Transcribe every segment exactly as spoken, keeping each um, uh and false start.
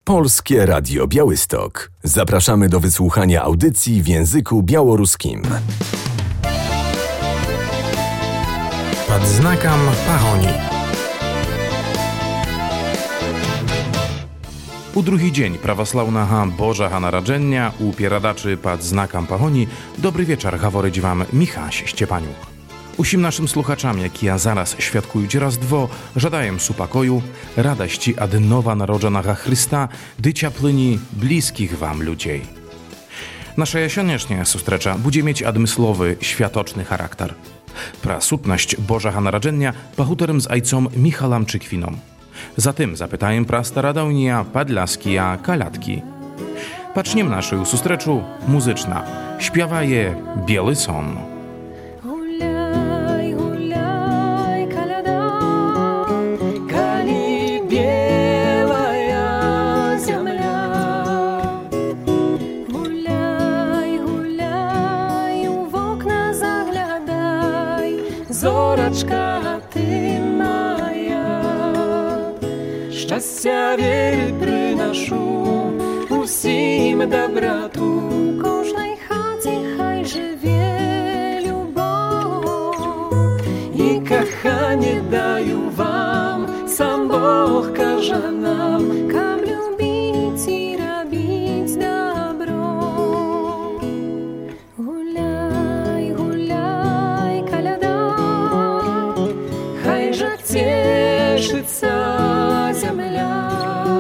Polskie Radio Białystok. Zapraszamy do wysłuchania audycji w języku białoruskim. Pod znakiem Pahoni. U drugi dzień prawosławnego Bożego Narodzenia u pieradaczy pod znakiem Pahoni dobry wieczór gaworyć wam Michaś Szczepaniuk. Usim naszym słuchaczom, jak ja zaraz świadkując raz dwo, żadajem supakoju, radości od nowa narodzonego Chrysta, dycia plyni bliskich wam ludzi. Nasza jesieniasznia sustrecza będzie mieć admyslowy, światoczny charakter. Prasutność Bożego Narodzenia pachuterem z ojcem Michałem Czykwiną. Zatem zapytajem pra starodawnia Podlaski a Kalatki. Paczniem naszej sustreczu muzyczna. Śpiewa je Biały Son. Зорочка ты моя, щастя віри приношу, усім доброту. Кожній хаті хай живе любов, і кохання даю вам, сам Бог каже нам, кам любить і робить добро. Гуляй, гуляй, коляда, хай же тешится земля.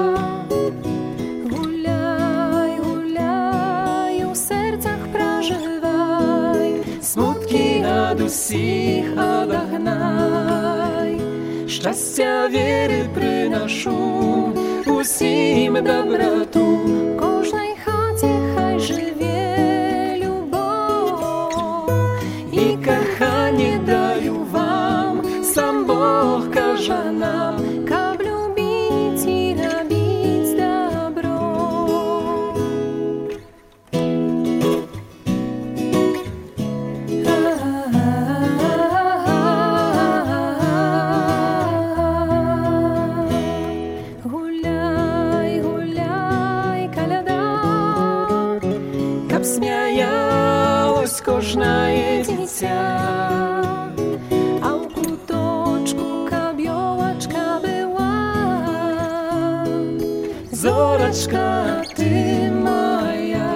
Гуляй, гуляй, у серцях проживай, смутки от усіх одогнай. Щастя віри приношу, усім доброту. Кожній хаті хай живе любов, і кохання даю вам, сам Бог каже нам, каб любить і робить добро. Гуляй, гуляй, коляда, каб сміялось кожне дитя. Зорочка ты моя,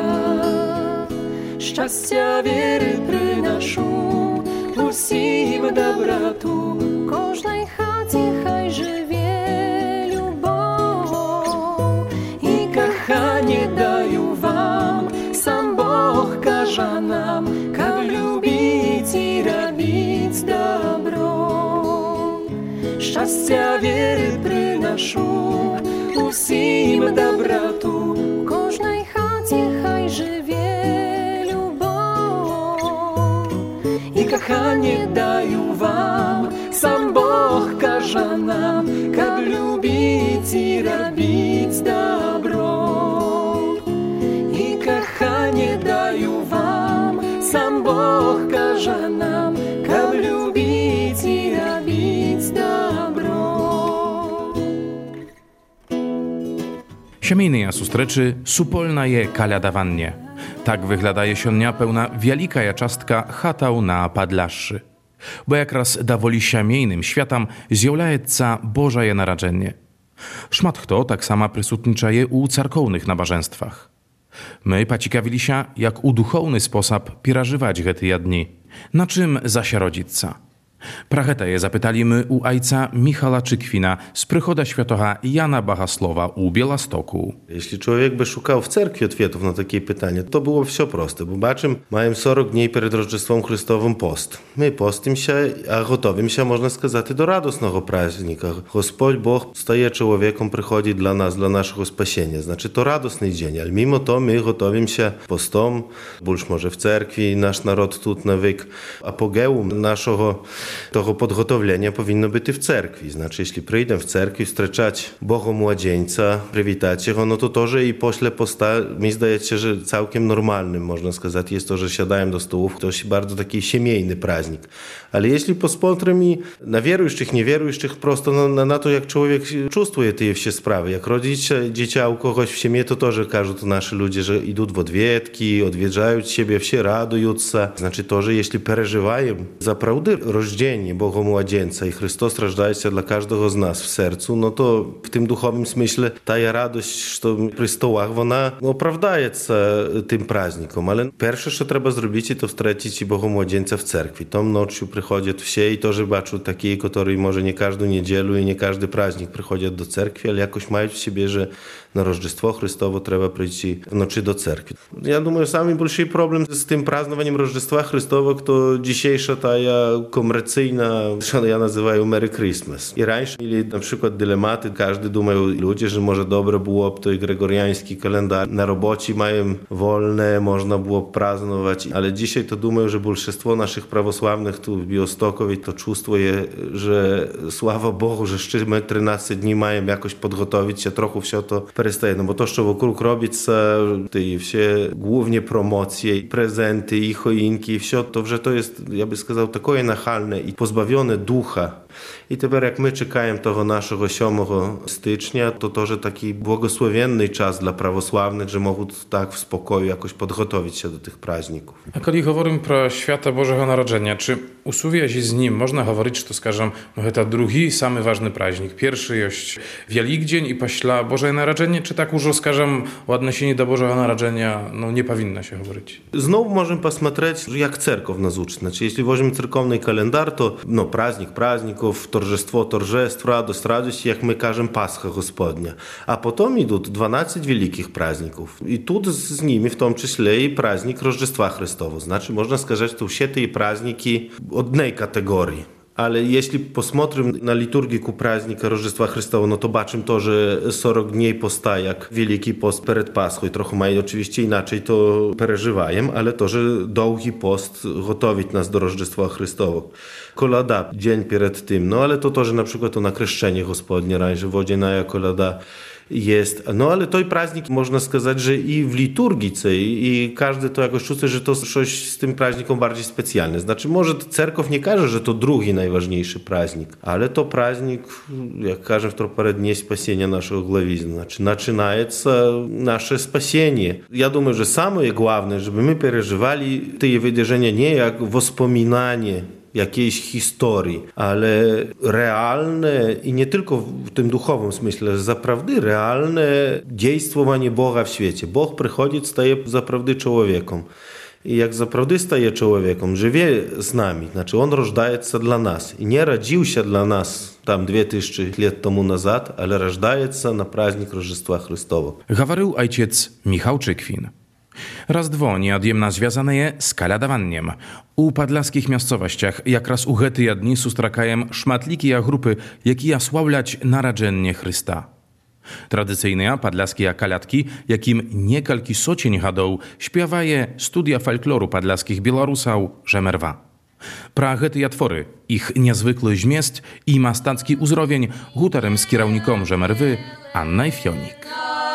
щастя віри приношу, усім доброту. Кожній хаті хай живе любов, і кохання даю вам, сам Бог каже нам, каб любить і робить добро. Щастя віри приношу, усім доброту. Кожній хаті хай живе любов, і кохання даю вам, сам Бог каже нам, каб любить і робить добро. І кохання даю вам, сам Бог каже нам, каб любить і робить добро. Siemiejnej sustreczy supolna je kaliadawannie. Tak wygląda jesionia pełna wielika jaczastka chatał na Podlaszy. Bo jak raz dawoli siemiejnym światam zjawlajeca Bożaje Narodzenie. Szmat kto tak sama prysutnicza je u carkownych nabożeństwach. My pacikawili się, jak u duchowny sposób pirażywać te dni. Na czym zasia rodzica? Pracheta je zapytalimy u ojca Michala Czykwina z Prychoda Świętego Jana Bogosława u Białegostoku. Jeśli człowiek by szukał w cerkwi odpowiedów na takie pytanie, to było wszystko proste, bo baczym, mają czterdzieści dni przed Rożdżestwem Chrystowym post. My postim się, a gotowim się, można сказати, do radosnego праздника. Господь Бог стає człowiekiem, przychodzi dla nas, dla naszego spasienia. Znaczy, to radosny dzień, ale mimo to my gotowim się postom, больш może w cerkwi, nasz naród tu nawyk apogeum naszego Того podgotowienia powinno być w cerkwi. Znaczy, jeśli przyjdę w cerkwi, wstrzeczać Boga Młodzieńca, przywitać go, no to to, że i pośle posta, mi zdaje się, że całkiem normalnym, można сказать, jest to, że siadają do stołów. To jest bardzo taki siemiejny праздник. Ale jeśli pospotrzymy i na wierujących, niewierujących, prosto na, na, na to, jak człowiek czuje te wszystkie sprawy. Jak rodzić dziecię u kogoś w siemie, to też każą to nasi ludzie, że idą w odwiedki, odwiedzają siebie, wsie radują się. Znaczy to, że jeśli przeżywają zaprawdy rożdzienie Boga Młodzieńca i Chrystus rażdaje się dla każdego z nas w sercu, no to w tym duchowym smyśle ta radość, że przy stołach, ona oprawdaje się tym праздником. Ale pierwsze, co trzeba zrobić, to wstrzecić Boga Młodzieńca w cerkwi. Tą nocą przychodzą wsie i to, że baczą takiej, którzy może nie każdą niedzielę i nie każdy праздник przychodzą do cerkwi, ale jakoś mają w siebie, że na Rożdżestwo Chrystowo trzeba przyjść w nocy do cerkwi. Ja думаю, самый большой problem z tym praznowaniem Rożdżestwa Chrystowego to dzisiejsza ta komercyjna, co ja nazywają Merry Christmas. I раньше mieli na przykład dylematy, każdy думał ludzie, że może dobre byłoby to i gregoriański kalendarz. Na robocie mają wolne, można było praznować, ale dzisiaj to думаю, że большинство naszych prawosławnych tu w Białymstokowie to czuje, że sława Bogu, że jeszcze my trzynaście dni mają jakoś podgotowić się, trochę все to перестає. No bo to, що вокруг робиться, і всі głównie promocje, i prezenty, i choinki, i все, to вже to jest, ja bym сказав, таке нахальне і позбавлене духа. I teraz jak my czekamy tego naszego siódmego stycznia, to to, że taki błogosławienny czas dla prawosławnych, że mogą tak w spokoju jakoś podgotowić się do tych праздników. A kiedy mówimy pro święta Bożego Narodzenia, czy usługia się z nim można mówić, że to skażem, może to drugi, samy ważny праздник. Pierwszy jest Wielkdzień i pośla Boże Narodzenie, czy tak już skażem w odniesieniu do Bożego Narodzenia, no nie powinno się mówić? Znowu możemy посмотреть, jak cerkow nas uczy. Znaczy, jeśli weźmiemy cerkowny kalendar, to no, праздник, праздник, торжество, торжеств, радость, радость, jak my кажем, Пасха Господня. A potem idą dwanaście wielkich праздников. I tu z nimi w tym числе i праздник Rożdżestwa Chrystowego. Znaczy, można сказать, to wszystkie te праздники одnej kategorii. Ale jeśli posмотрим na liturgiku праздника Rożdżestwa Chrystowego, no to baczymy to, że сорок dni posta jak Wielki Post przed Paschą. I trochę mają oczywiście inaczej to przeżywają, ale to, że długi post gotowić nas do Rożdżestwa Chrystowego. Kolada dzień przed tym, no ale to to, że na przykład to na Kreszczenie Gospodnie rańże wodziana kolada jest. No ale to i праздник, można сказать, że i w liturgice i, i każdy to jakoś czuje, że to coś z tym праздником bardziej specjalne. Znaczy może cerkow nie każe, że to drugi najważniejszy праздник, ale to праздник, jak każe w troparę dnie spasienia naszego głowizny. Znaczy zaczynaється nasze spasienie. Ja думаю, że самое главное, żeby my przeżywali te wydarzenia nie jak wspominanie jakiejś historii, ale realne i nie tylko w tym duchowym smyśle, zaprawdy realne działanie Boga w świecie. Bóg przychodzi, staje zaprawdy człowiekiem. I jak zaprawdy staje człowiekiem, żyje z nami, znaczy on rożdaje się dla nas. I nie rodził się dla nas tam dwie tysiące lat temu nazad, ale rożdaje się na праздник Rożdżestwa Chrystowego. Говорил ojciec Michał Czykwin. Raz dwo nieodjemna związane je z kaladawaniem. U podlaskich miejscowościach jak raz u hety dni sustrakajem szmatliki grupy, jakie sławlać narodzenie Chrysta. Tradycyjne podlaskie kaladki, jakim niekalki socień hadą, śpiewaje studia folkloru podlaskich Białorusał Żemerwa. Pra hety twory, ich niezwykły zmiest i mastacki uzrowień gutarem z kierownikom Żemerwy Anna Fionik.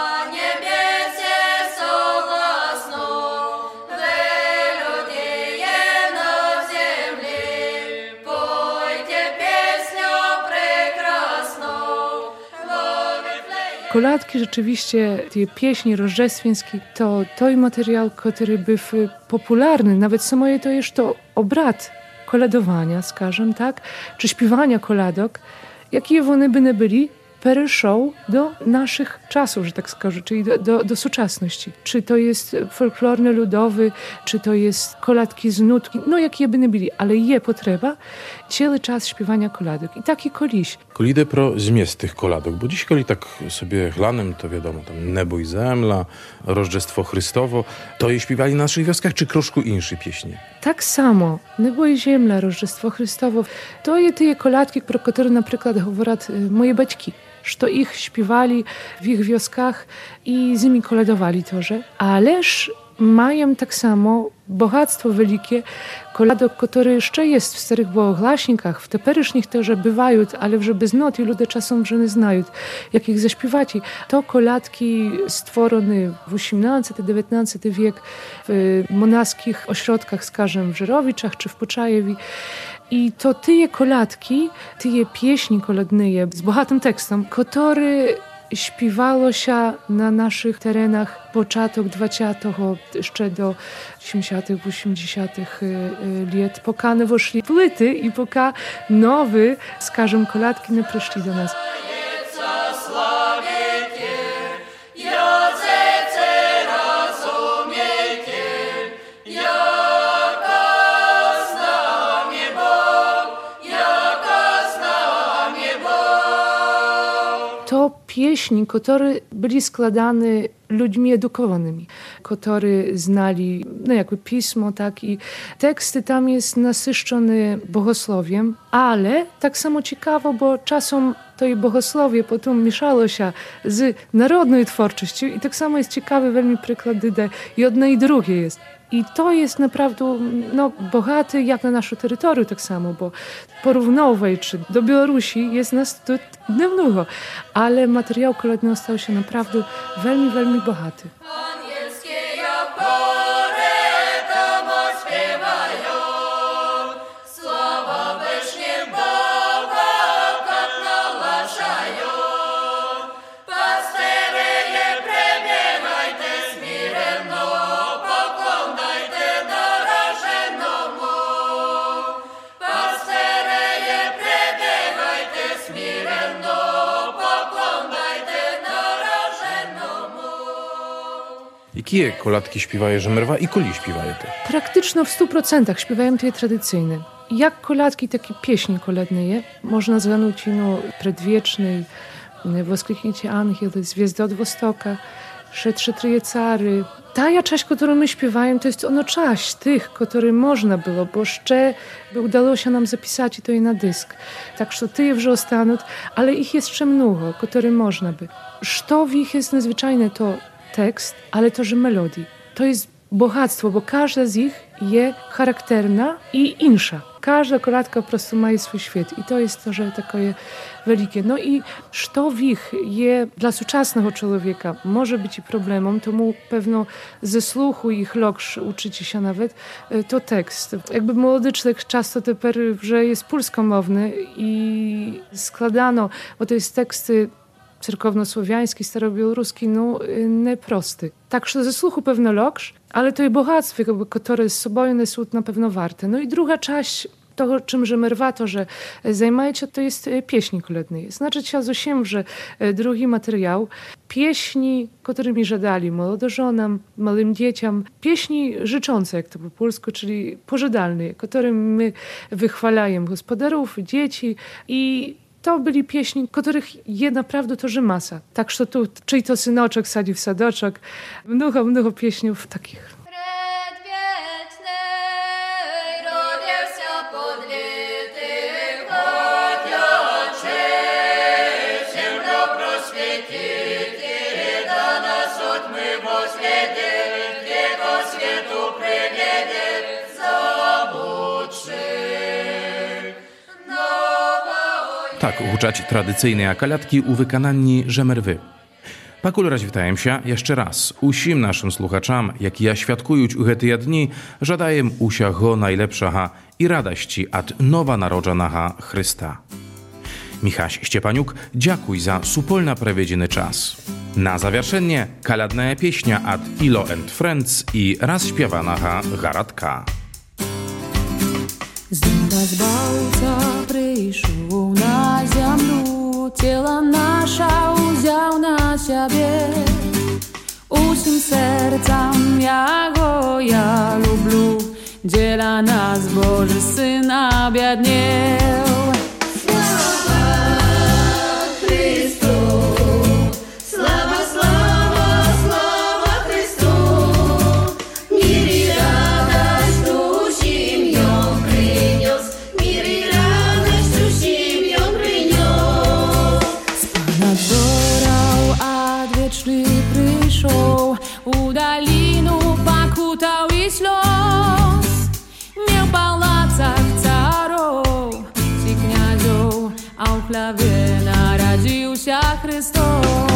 Koladki rzeczywiście, te pieśni rożdżestwienskie, to той materiał, który był popularny, nawet samo to jest to obrad koladowania, skażem, tak, czy śpiewania koladok, jakie one by nie byli, перейшов do naszych czasów, że tak skażę, czyli do, do, do współczesności. Czy to jest folklorny ludowy, czy to jest koladki z nutki, no jakie by nie byli, ale je potrzeba cały czas śpiewania koladok. I taki koliś. Kolidę pro zmiest tych koladok, bo dziś koli tak sobie chlanem, to wiadomo, tam Nebo i Zemla, Rożdżestwo Chrystowo, to je śpiewali na naszych wioskach, czy troszkę insze pieśnie? Tak samo. Nebo i Ziemla, Rożdżestwo Chrystowo, to je te koladki, pro które na przykład mówią moje baćki. Że ich śpiewali w ich wioskach i z nimi koledowali to, że. Ależ mają tak samo bogactwo wielkie koladok, które jeszcze jest w starych bogoglaśnikach, w teperysznych też bywają, ale że bez not i ludzie czasem że nie znają, jak ich zaśpiewać. To koladki stworzone w osiemnastym dziewiętnastym wiek w monaskich ośrodkach, skażem w Żyrowiczach czy w Poczajewi. I to tyje koladki, tyje pieśni koladnyje z bogatym tekstem, który śpiewało się na naszych terenach początek dwudziestego jeszcze do osiemdziesiątych, osiemdziesiątych lat, poka nie weszli płyty i poka nowy, skażem, koladki nie przyszli do nas. To pieśni, które byli składane ludźmi edukowanymi, którzy znali no jakby pismo, tak, i teksty tam jest nasyszczone bogosłowiem, ale tak samo ciekawo, bo czasem to i bogosłowie potem mieszało się z narodną twórczością i tak samo jest ciekawy veľmi przykład, gdy i jedne i drugie jest. I to jest naprawdę no, bogaty jak na nasze terytorium tak samo, bo porównowej czy do Białorusi jest nas tu niemnogo, ale materiał koledny stał się naprawdę veľmi, veľmi bogaty. Jakie koladki śpiewają Żemerwa i koli śpiewają te? Praktycznie w stu procentach śpiewają te tradycyjne. Jak koladki, takie pieśni koledne. Można zganąć no, predwiecznej, Woskliknicie Angiel, Zwiezdy od Wostoka, Szetrze Tryjecary. Ta część, którą my śpiewają, to jest ono część tych, które można było, bo jeszcze by udało się nam zapisać to i na dysk. Tak, że ty już ostaną, ale ich jest jeszcze mnogo, które można by. Co w ich jest nadzwyczajne, to tekst, ale to, że melodii. To jest bogactwo, bo każda z nich jest charakterna i insza. Każda koladka po prostu ma swój świat i to jest to, że takie wielkie. No i co w ich jest dla współczesnego człowieka może być i problemem, to mu pewno ze słuchu ich loksz uczycie się nawet, to tekst. Jakby młody człowiek często teper, że jest polskomowny i składano, bo to jest teksty cerkownosłowiański, starobiałoruski, no nieprosty. Także ze słuchu pewno loksz, ale to i bogactwo, które z sobą są na pewno warte. No i druga część toho, czym Żemerwa to, że zajmujecie, to jest pieśni kolednej. Znaczy się z osiem, że drugi materiał, pieśni, którymi żadali młodożonam, małym dzieciom, pieśni życzące, jak to po polsku, czyli pożadalne, którym my wychwalajemy gospodarów, dzieci i to byli pieśni, których je naprawdę to, że masa. Tak, że tu, czyj to synoczek sadzi w sadoczek, mnogo, mnogo pieśniów takich. Tak, huczać tradycyjne koladki u wykonanni Żemerwy. Pakul rozwitajem się jeszcze raz. Usim naszym słuchaczom, jak ja świadkując u te dni, żadajem usiago najlepszaha i radości od nowa narodzonaha Chrysta. Michaś Ściepaniuk, dziękuj za supolna prawiedziny czas. Na zawieszenie kaladna pieśnia od Ilo and Friends i raz śpiewanaha Garadka. Z nieba zbawca przyszł na ziemię, ciała nasza wziął na siebie. Усім серцям я го я люблю, dziela nas Boży Syn объединил. U dalinu pak хляве народился Христос.